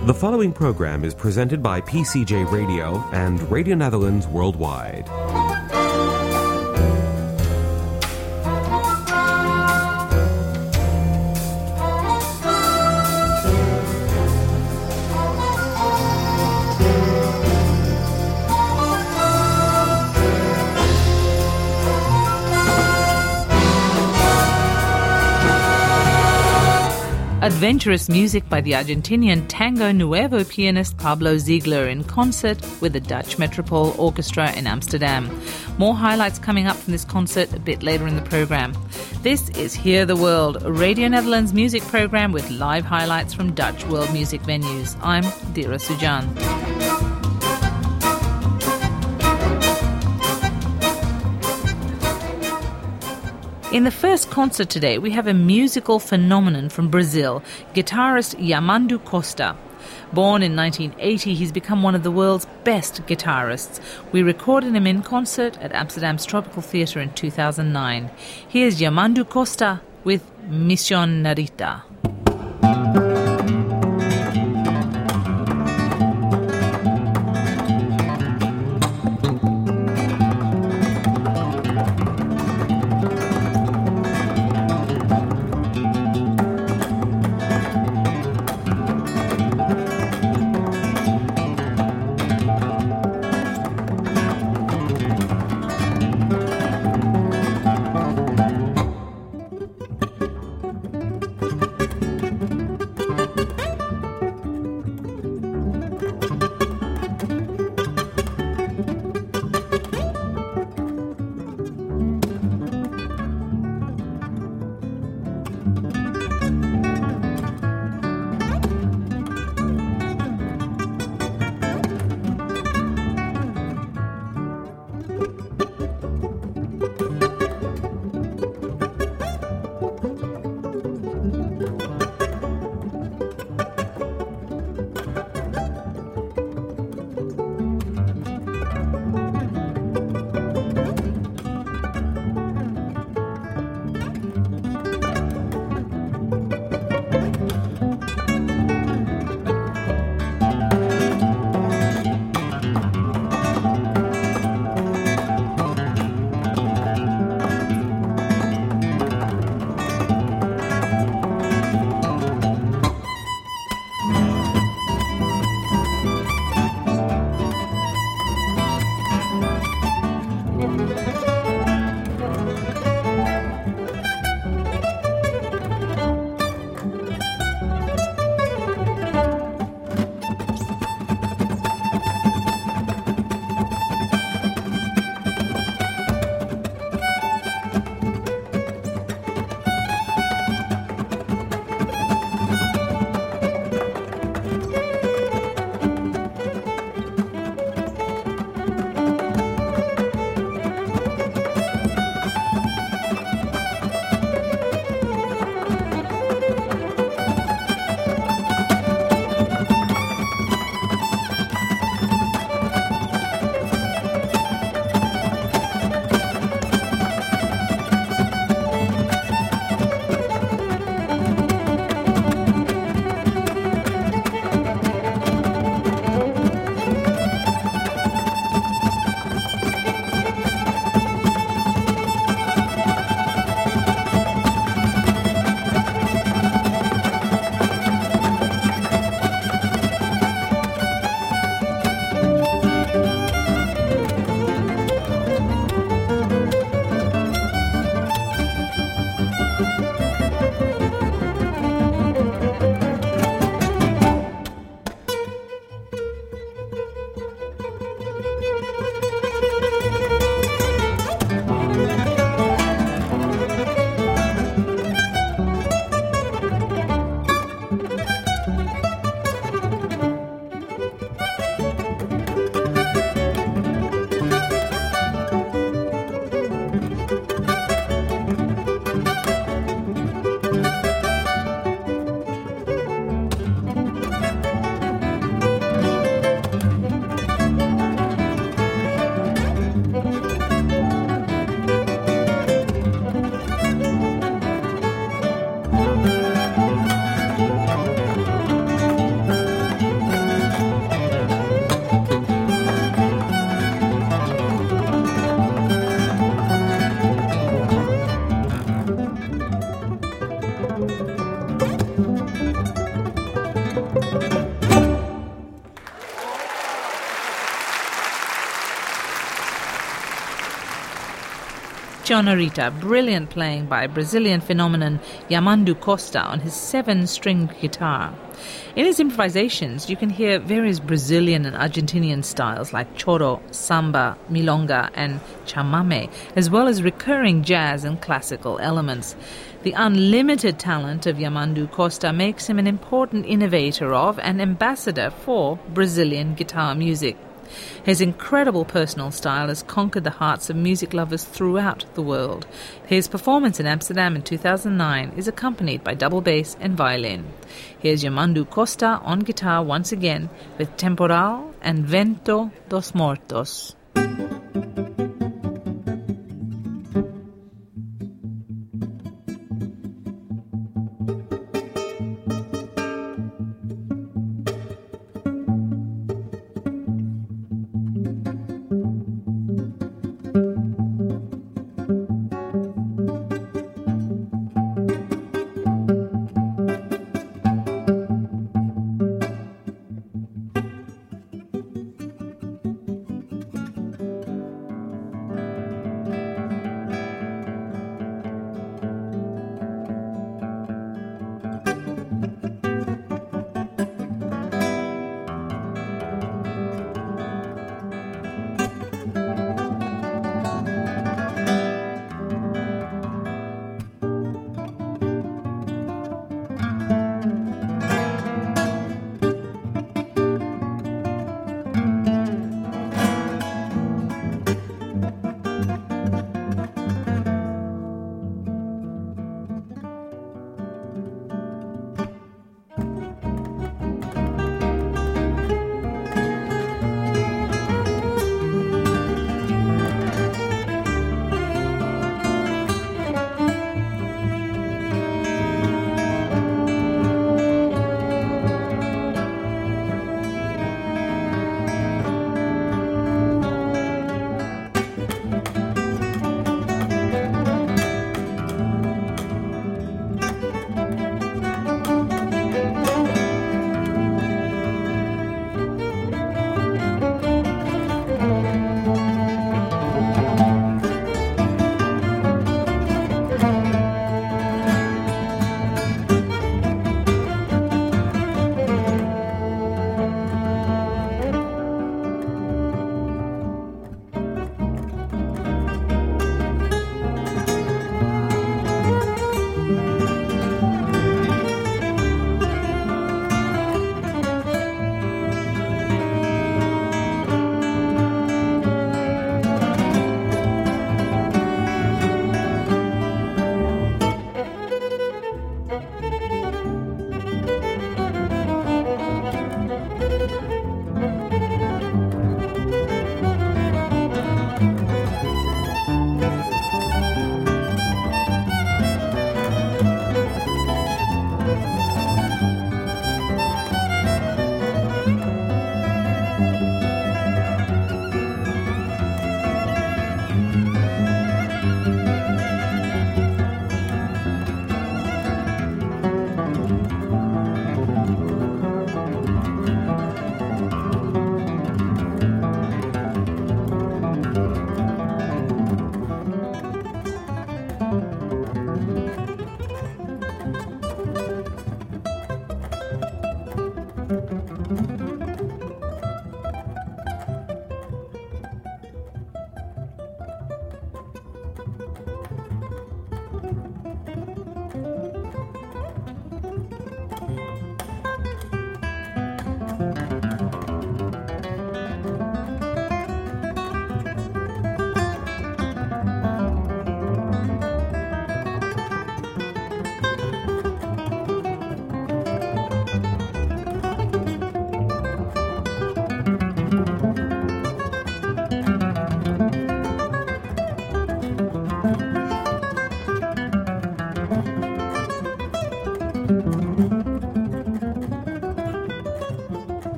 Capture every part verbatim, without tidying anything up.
The following program is presented by P C J Radio and Radio Netherlands Worldwide. Adventurous music by the Argentinian Tango Nuevo pianist Pablo Ziegler in concert with the Dutch Metropole Orchestra in Amsterdam. More highlights coming up from this concert a bit later in the program. This is Hear the World, a Radio Netherlands music program with live highlights from Dutch world music venues. I'm Dira Sujan. In the first concert today, we have a musical phenomenon from Brazil, guitarist Yamandu Costa. Born in nineteen eighty, he's become one of the world's best guitarists. We recorded him in concert at Amsterdam's Tropical Theatre in two thousand nine. Here's Yamandu Costa with Mission Narita. Chonarita, brilliant playing by Brazilian phenomenon Yamandu Costa on his seven-stringed guitar. In his improvisations, you can hear various Brazilian and Argentinian styles like choro, samba, milonga and chamame, as well as recurring jazz and classical elements. The unlimited talent of Yamandu Costa makes him an important innovator of and ambassador for Brazilian guitar music. His incredible personal style has conquered the hearts of music lovers throughout the world. His performance in Amsterdam in two thousand nine is accompanied by double bass and violin. Here's Yamandu Costa on guitar once again with Temporal and Vento dos Mortos.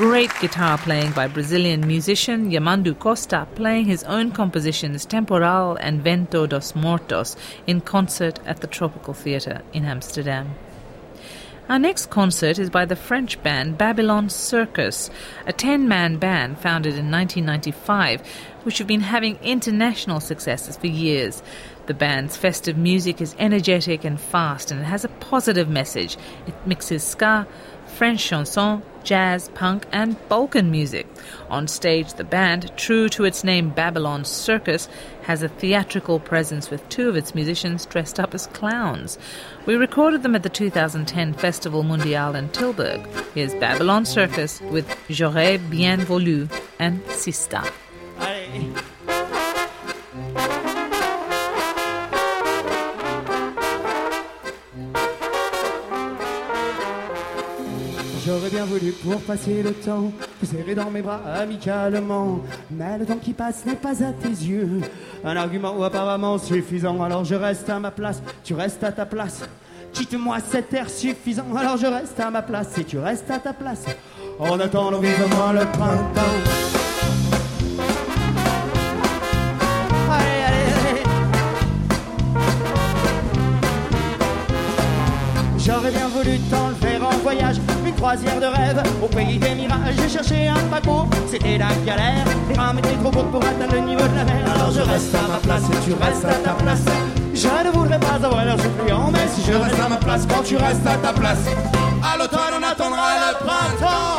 Great guitar playing by Brazilian musician Yamandu Costa, playing his own compositions Temporal and Vento dos Mortos in concert at the Tropical Theatre in Amsterdam. Our next concert is by the French band Babylon Circus, a ten-man band founded in nineteen ninety-five, which have been having international successes for years. The band's festive music is energetic and fast, and it has a positive message. It mixes ska, French chanson, jazz, punk and Balkan music. On stage, the band, true to its name Babylon Circus, has a theatrical presence with two of its musicians dressed up as clowns. We recorded them at the two thousand ten Festival Mondial in Tilburg. Here's Babylon Circus with J'aurais bien voulu and Sista. Allez. J'aurais bien voulu pour passer le temps te serrer dans mes bras amicalement, mais le temps qui passe n'est pas à tes yeux un argument ou apparemment suffisant. Alors je reste à ma place, tu restes à ta place. Quitte-moi cet air suffisant. Alors je reste à ma place et tu restes à ta place. En attendant vivement le printemps. Allez, allez, allez. J'aurais bien voulu t'enlever en voyage, une croisière de rêve au pays des mirages. J'ai cherché un paquebot, c'était la galère. Les rames étaient trop courtes pour atteindre le niveau de la mer. Alors je reste à ma place et tu restes à ta place. Je ne voudrais pas avoir l'air suppliant, mais si je reste à ma place quand tu restes à ta place, à l'automne on attendra le printemps.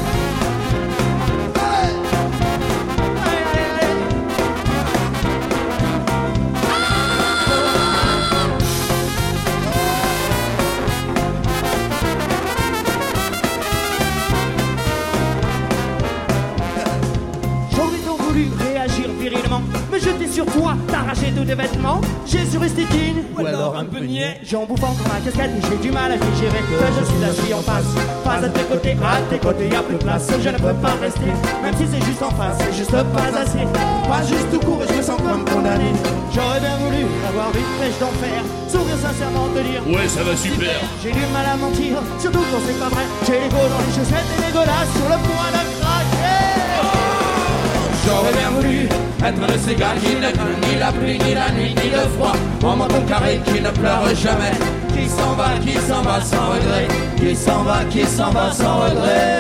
Me jeter sur toi, t'arracher tous tes vêtements. J'ai sur Estétine, ou alors un peu niais. J'en bouffant comme un cascade, j'ai du mal à digérer que je suis assis en face. Pas à tes côtés, à tes côtés, y'a plus de place. Je ne peux pas rester, même si c'est juste en face. C'est juste pas assez, pas juste tout court et je me sens comme condamné. J'aurais bien voulu avoir une flèche d'enfer, sourire sincèrement, te dire ouais, ça va super. J'ai du mal à mentir, surtout quand c'est pas vrai. J'ai l'ego dans les chaussettes et les godasses sur le point de craquer. J'aurais bien voulu être le cigare qui ne craint ni la pluie, ni la nuit, ni le froid. En menton carré qui ne pleure jamais. Qui s'en va, qui s'en va sans regret. Qui s'en va, qui s'en va sans regret.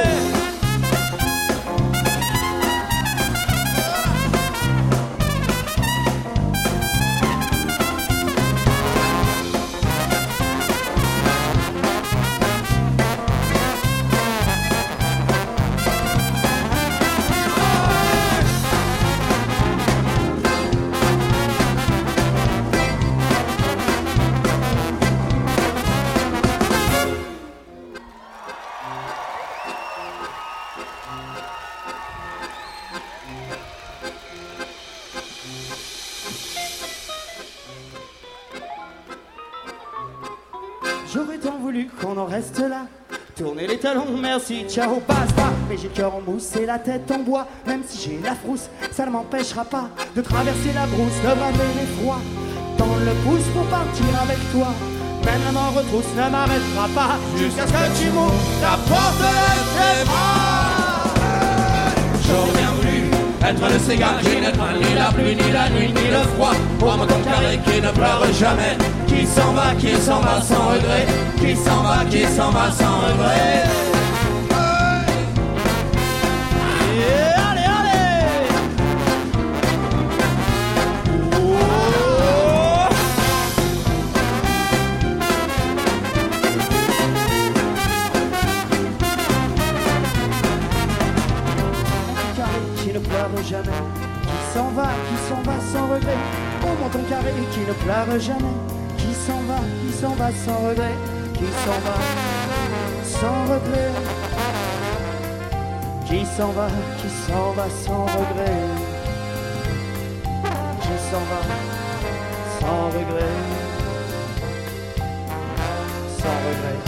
J'aurais tant voulu qu'on en reste là. Tourner les talons, merci, ciao, basta. Mais j'ai le cœur en mousse et la tête en bois. Même si j'ai la frousse, ça ne m'empêchera pas de traverser la brousse, de braver les froids. Tendre le pouce pour partir avec toi. Même la mort retrousse ne m'arrêtera pas. Jusqu'à ce que tu m'ouvres la porte de tes bras. J'aurais bien voulu être le cigare qui ne craint ni la pluie, ni la nuit, ni le froid. Pour mon ton carré qui ne pleure jamais. Qui s'en va, qui s'en va sans regret. Qui s'en va, qui s'en va sans regret. Yeah, allez, allez. Oh. Carré qui ne pleure jamais. Qui s'en va, qui s'en va sans regret. Oh mon ton carré qui ne pleure jamais. Qui s'en va, qui s'en va sans regret. Qui s'en va sans regret. Qui s'en va, qui s'en va sans regret. Qui s'en va sans regret. Sans regret.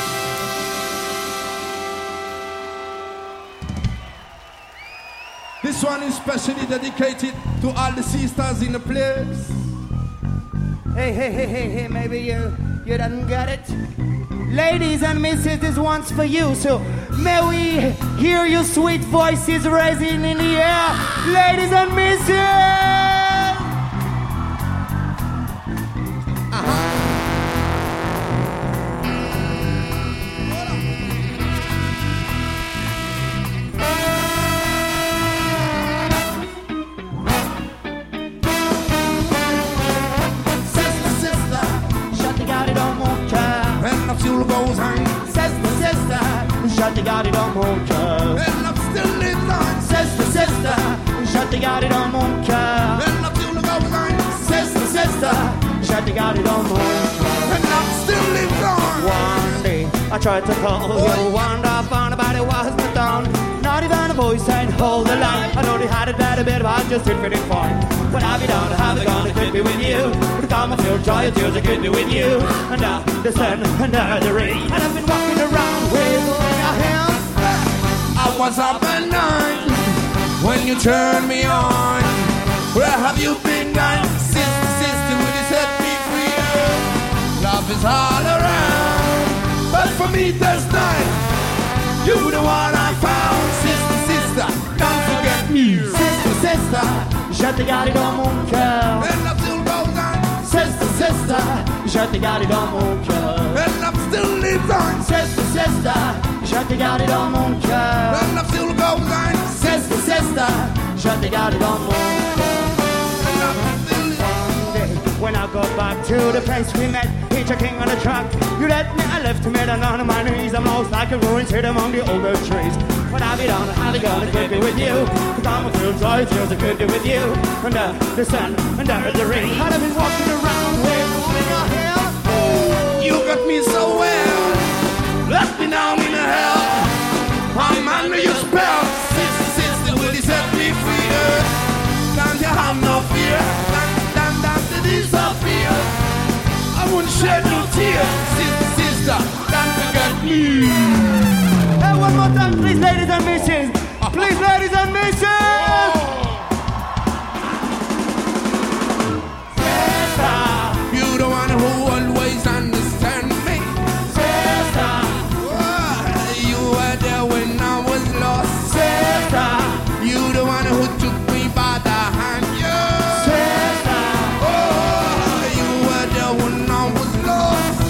This This one is specially dedicated to all the sisters in the place. Hey, hey, hey, hey, hey, maybe you, you didn't get it. Ladies and missus, this one's for you. So may we hear your sweet voices rising in the air. Ladies and missus! Shut the goddamn on mon cœur. And I'm still living on. Sister, sister, shut the goddamn on mon cœur. And I'm still going on. Sister, sister, shut the goddamn on mon cœur. And I'm still living on. One day I tried to call you, wonder I found about it was not done. Not even a voice saying hold the line. I know they had it better, but I just didn't fit it fine. What have you done? Have you gone? It could be with you. But the time I feel joy and tears, it could be with you. And now the sun, and now the rain. And I've been walking around with I was up at night when you turned me on. Where have you been gone? Sister, sister, will you set me free? Love is all around, but for me there's none. You the one I found. Sister, sister, don't forget me. Sister, sister, je te garde dans mon cœur. And I'm still going on. Sister, sister, je te garde dans mon cœur. And I'm still living on. Sister, sister, je te garde dans mon cœur. And I'm still going on. Sister, sister, je te garde dans mon cœur. And I'm still One day, when I go back to the place we met, Peter King on the track, you let me, I left me down on my knees. I'm lost like a ruined hid among the older trees. What have you done? Have you gone? It could be with you. The time I feel joy, tears, it could be with you. Under the sun, under the rain. I'd have been walking around with your hair. You got me so well, left me down in the hell. I'm under your spell. Sister, sister, will you set me free? Don't you have no fear? Don't, don't, don't disappear. I won't shed no tears. Sister, sister, don't forget me. Hey, one more time, please, ladies and missus. Please, ladies and missus. Sister, You the one who always understand me. sister, Oh, you were there when I was lost. sister, You the one who took me by the hand. Yeah. sister. Oh, you were there when I was lost.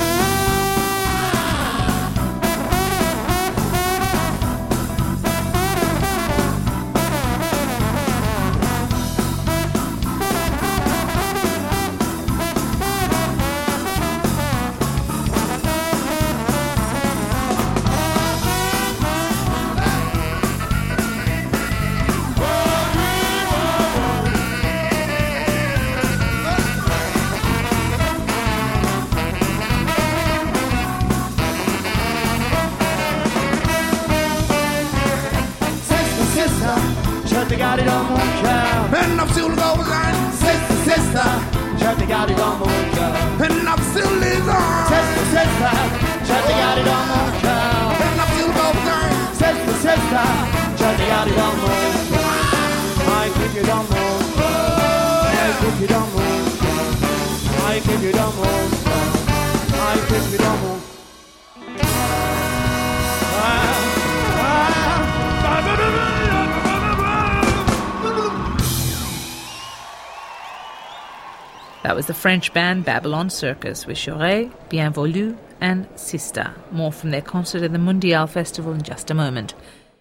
Sister, sister, je te garde dans mon cœur. And I'm still going on. Sister, sister, je te garde dans mon cœur. And I'm still living on. Sister, sister, je te garde dans mon cœur. And I'm still going on. Sister, sister, je te garde dans mon cœur. I keep you dans mon cœur. I keep you dans mon cœur. I keep you dans mon cœur. I keep you dans mon cœur. That was the French band Babylon Circus with Choré, Bienvolu and Sister. More from their concert at the Mundial Festival in just a moment.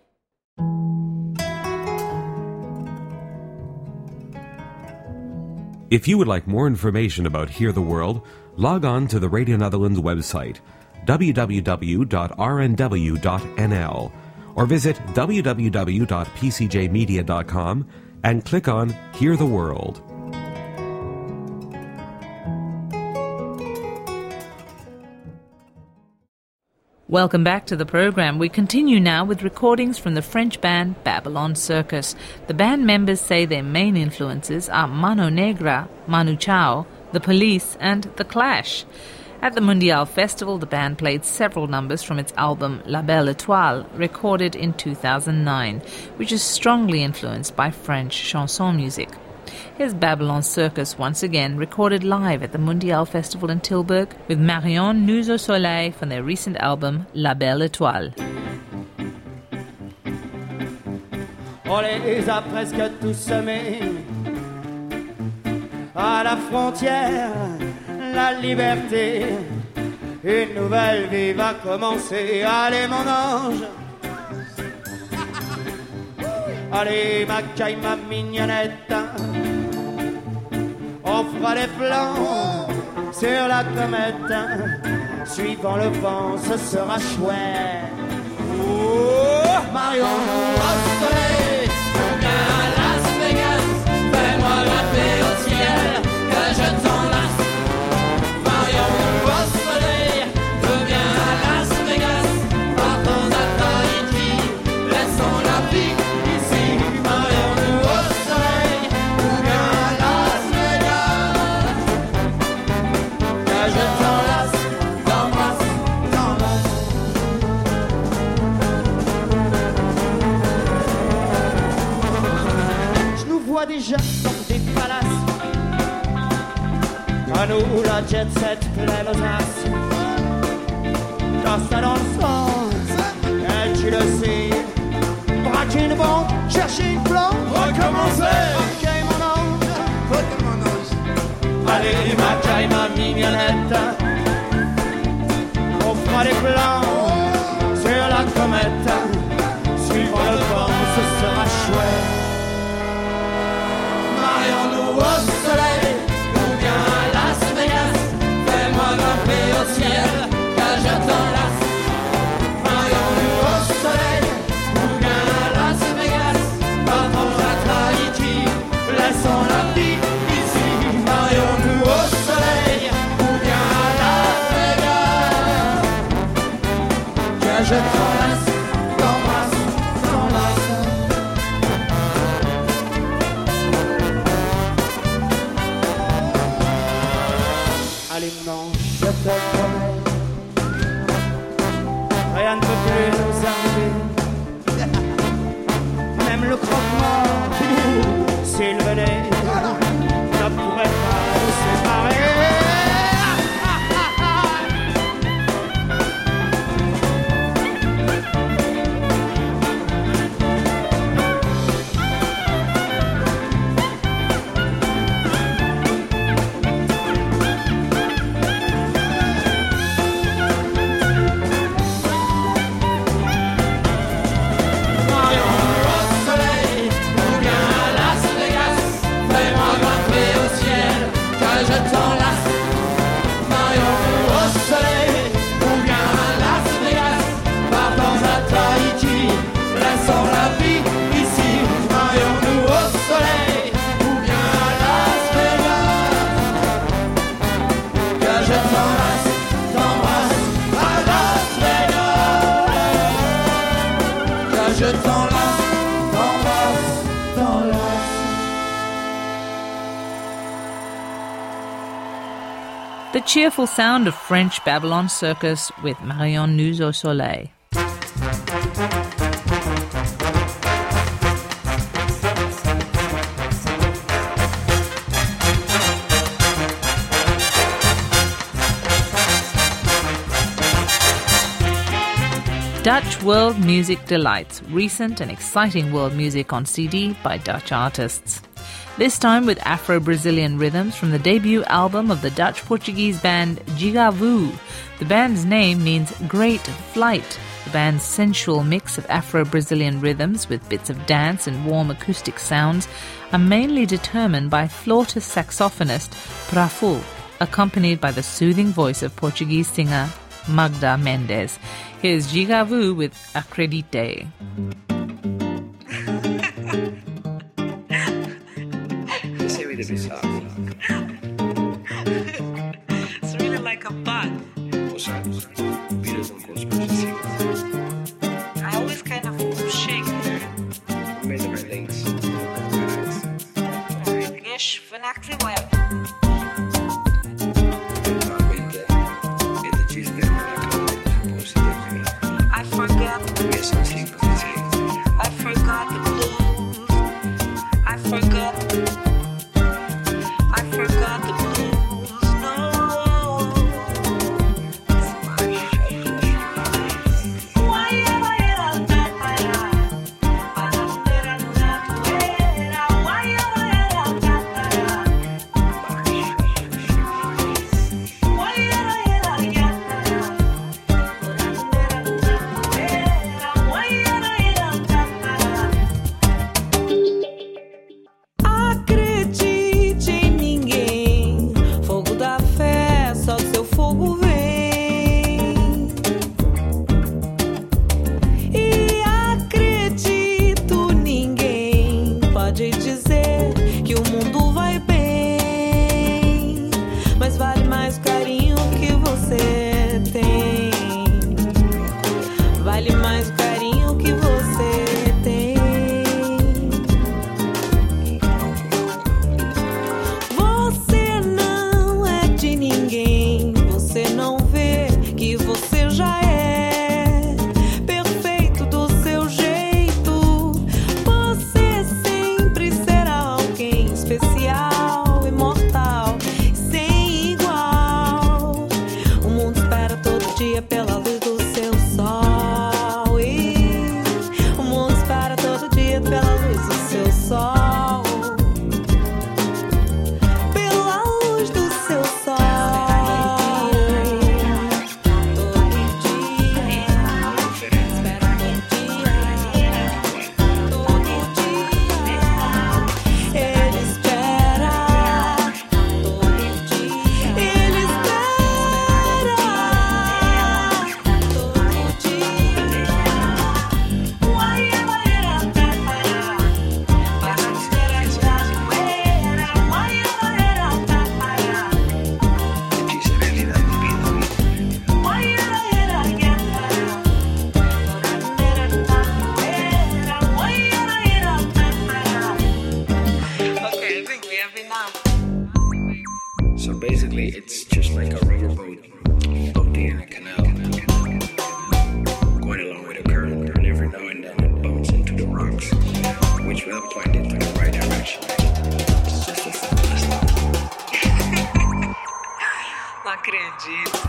If you would like more information about Hear the World, log on to the Radio Netherlands website, w w w dot r n w dot n l, or visit w w w dot p c j media dot com and click on Hear the World. Welcome back to the program. We continue now with recordings from the French band Babylon Circus. The band members say their main influences are Mano Negra, Manu Chao, The Police and The Clash. At the Mondial Festival, the band played several numbers from its album La Belle Étoile, recorded in two thousand nine, which is strongly influenced by French chanson music. Here's Babylon Circus once again, recorded live at the Mondial Festival in Tilburg with Marion Nous au Soleil from their recent album La Belle Étoile. On les a presque tous semés à la frontière, la liberté, une nouvelle vie va commencer. Allez mon ange, allez ma caille, ma mignonnette, on fera des plans sur la comète, suivant le vent ce sera chouette. Oh, Marion au soleil, on vient à Las Vegas, fais-moi grimper au ciel, que je t'enlace. Marion au soleil, on vient à Las Vegas, partons à Tahiti, laissons la vie ici. Marion au soleil, on vient à Las Vegas, que je t'enlace, t'embrasse, t'enlace. Déjà dans des palaces, à nous la jet set pleine aux as. Quand ça dans le sang, et tu le sais, braquer une banque, chercher une planque, recommencer. Ok mon ange, ok mon ange. Allez ma caille, ma mignonnette, on fera des plans sur la comète, suivant le vent, ce sera chouette. Marions-nous au soleil, ou bien à Las Vegas, fais-moi grimper au ciel, que je t'enlace. Marions-nous au soleil, ou bien à Las Vegas, partons à Tahiti, laissons la vie ici. Marions-nous au soleil, ou bien à Las Vegas, que je t'enlace, t'embrasse, t'enlace. Allez mon ange, je te promets, rien ne peut plus nous arriver, même le croque-mort, s'il venait, ne pourrait pas nous séparer. The cheerful sound of French Babylon Circus with Marion Nous au Soleil. Dutch World Music Delights, recent and exciting world music on C D by Dutch artists. This time with Afro-Brazilian rhythms from the debut album of the Dutch-Portuguese band Giga Vu. The band's name means great flight. The band's sensual mix of Afro-Brazilian rhythms with bits of dance and warm acoustic sounds are mainly determined by flautist saxophonist Prafu, accompanied by the soothing voice of Portuguese singer Magda Mendes. Here's Giga Vu with Acredite. It's really like a bug. I always kind of shake. Yes, vanakli web. every now. So basically, it's just like a riverboat floating in a canal, going along with the current, and every now and then it bumps into the rocks, which will point it to the right direction. It's just as simple as that. Não acredito.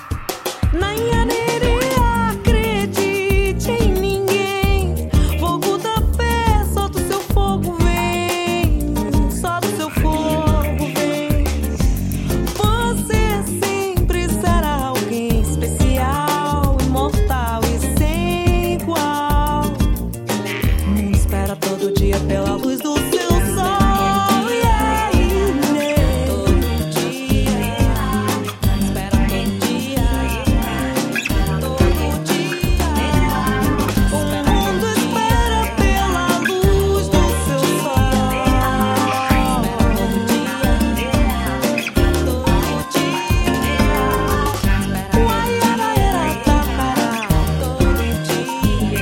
Naianeria, acredite em ninguém. Fogo da fé, solta o seu fogo, vem. Solta o seu fogo, vem. Você sempre será alguém especial, imortal e sem igual. Não espera todo dia pela luz do seu sol. Yeah, yeah. Todo dia. Espera todo dia. Todo dia. O mundo espera pela luz do seu sol. Espera todo dia. Todo dia. Uaiaraera, tapará. Todo dia.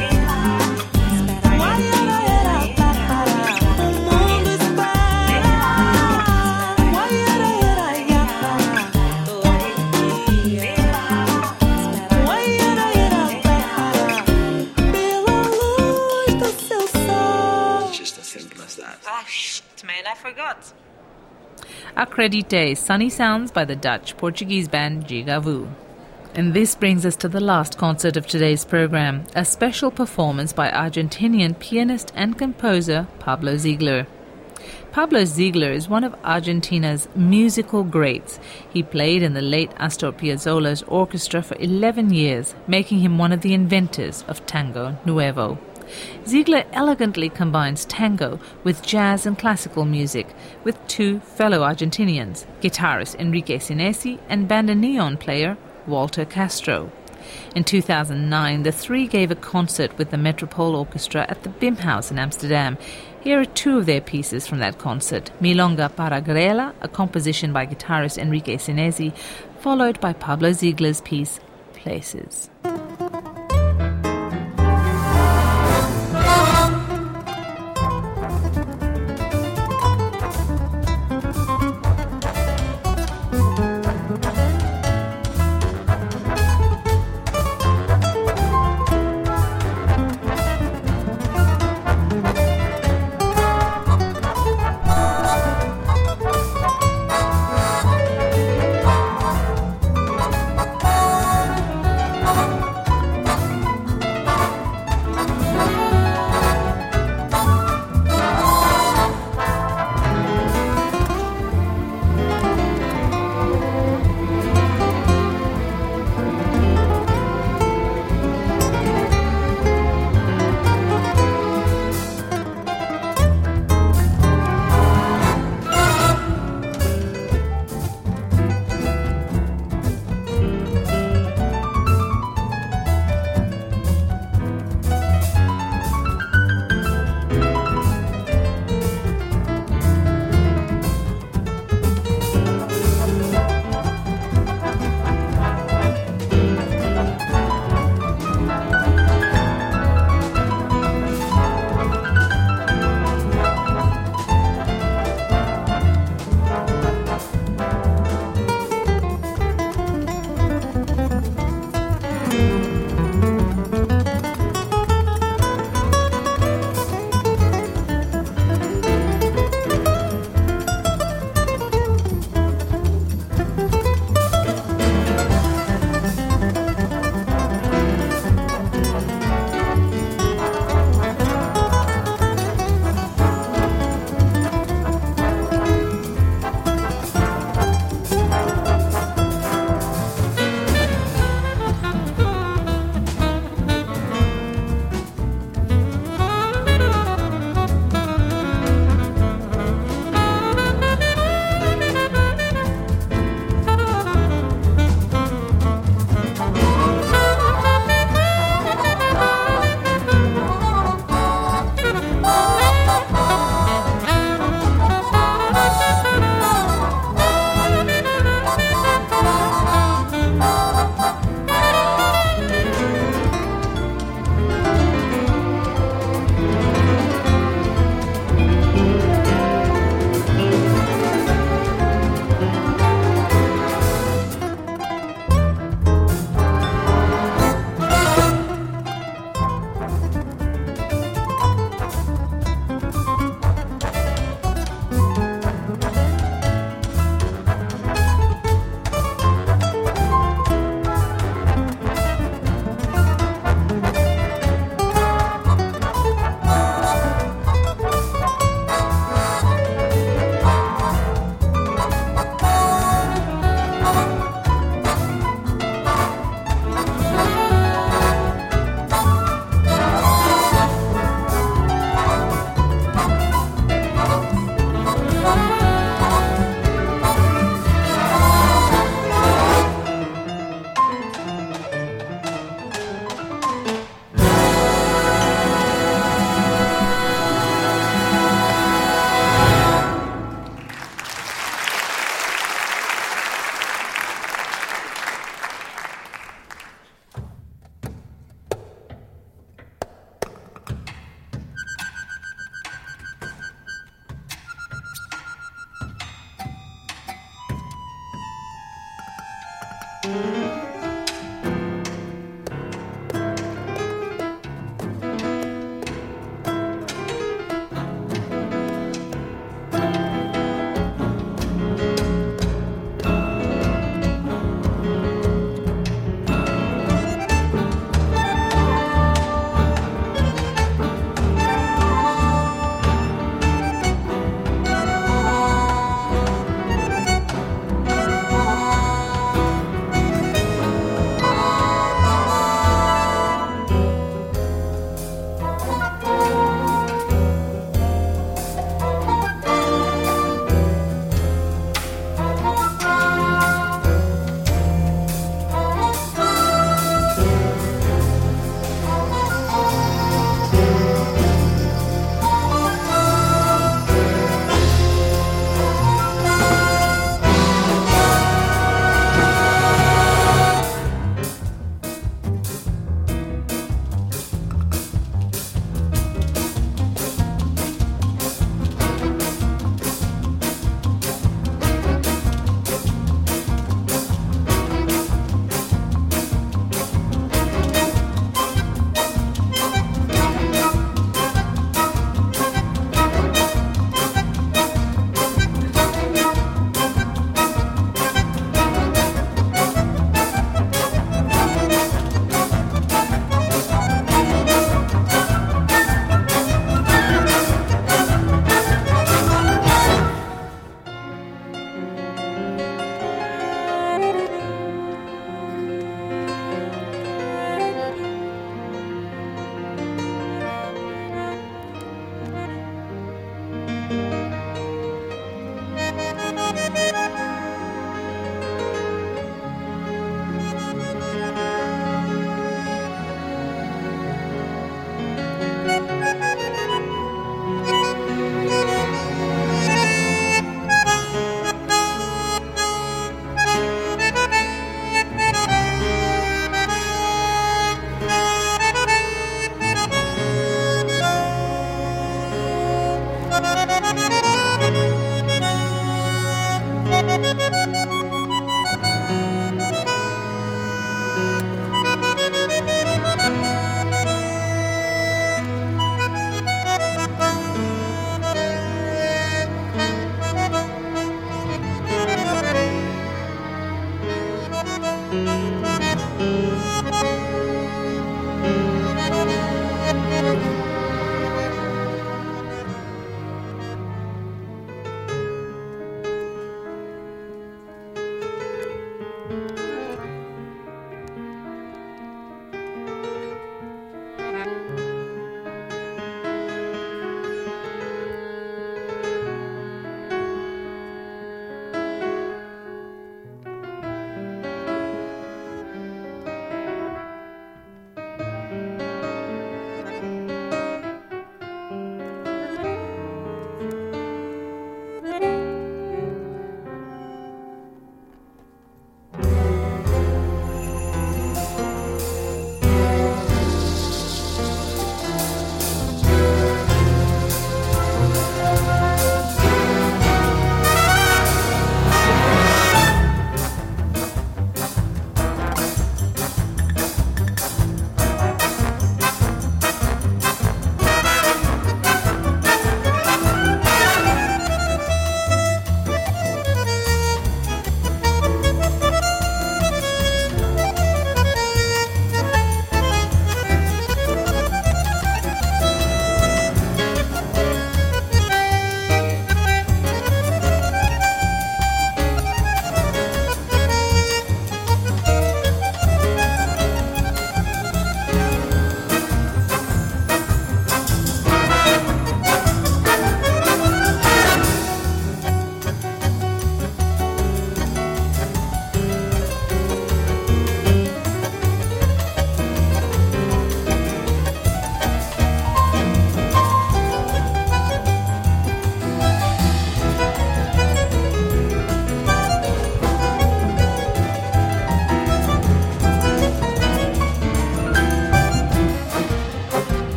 Uaiaraera, tapará. O mundo espera. Uaiaraera, iapá. Todo dia. Uaiaraera, tapará. Pela luz do seu sol. It's just as simple as that. Ah, shit, man, I forgot. Acredite, Sunny Sounds by the Dutch-Portuguese band Giga Vu. And this brings us to the last concert of today's program, a special performance by Argentinian pianist and composer Pablo Ziegler. Pablo Ziegler is one of Argentina's musical greats. He played in the late Astor Piazzolla's orchestra for eleven years, making him one of the inventors of Tango Nuevo. Ziegler elegantly combines tango with jazz and classical music with two fellow Argentinians, guitarist Enrique Sinesi and bandoneon player Walter Castro. In two thousand nine, the three gave a concert with the Metropole Orchestra at the Bimhuis in Amsterdam. Here are two of their pieces from that concert, Milonga para Grela, a composition by guitarist Enrique Sinesi, followed by Pablo Ziegler's piece, Places. Thank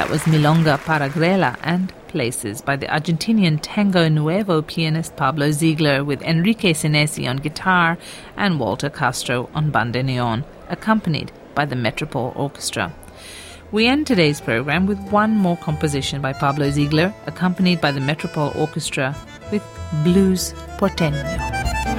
That was Milonga Paragrela and Places by the Argentinian Tango Nuevo pianist Pablo Ziegler, with Enrique Senesi on guitar and Walter Castro on bandoneon, accompanied by the Metropole Orchestra. We end today's program with one more composition by Pablo Ziegler, accompanied by the Metropole Orchestra, with Blues Porteño.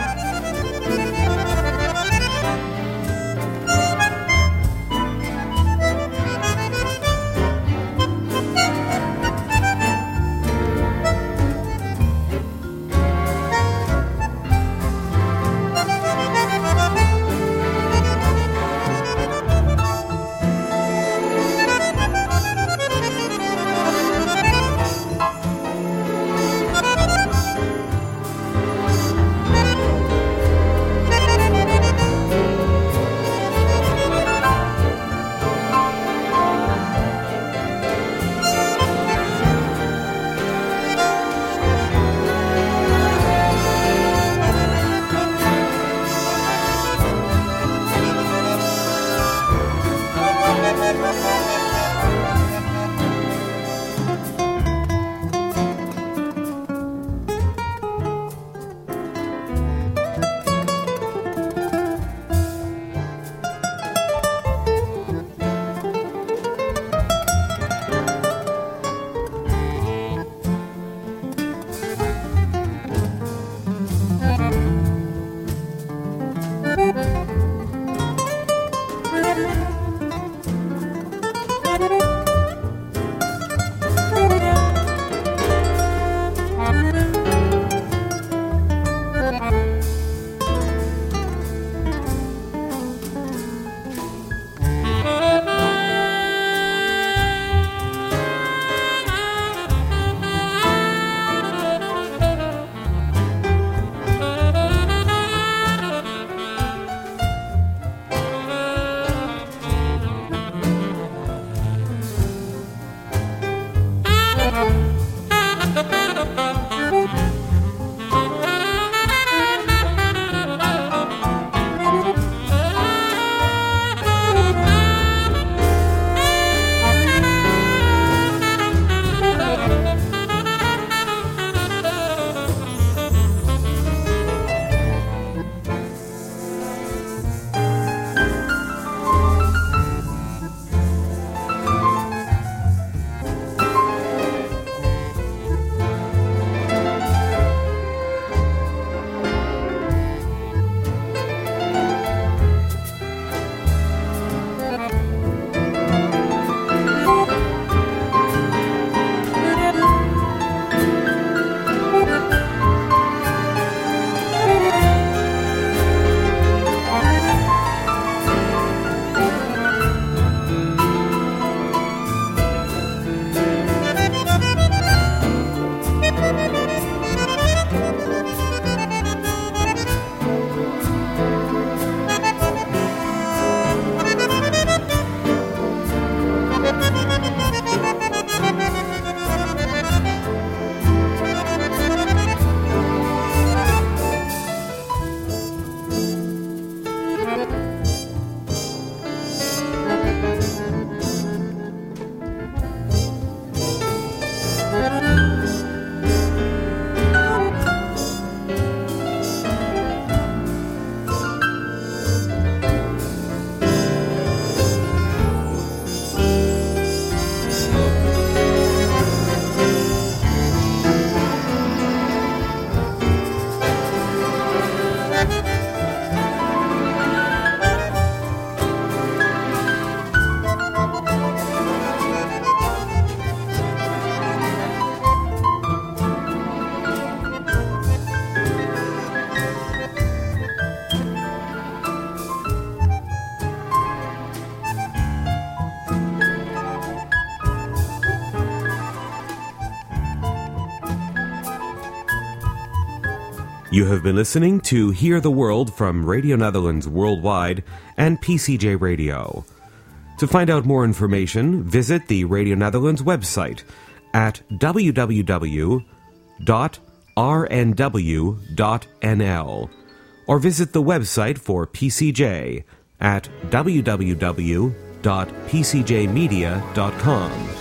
You have been listening to Hear the World from Radio Netherlands Worldwide and P C J Radio. To find out more information, visit the Radio Netherlands website at w w w dot r n w dot n l or visit the website for P C J at w w w dot p c j media dot com.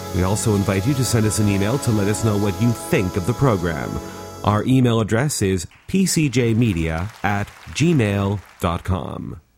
We also invite you to send us an email to let us know what you think of the program. Our email address is p c j media at gmail dot com.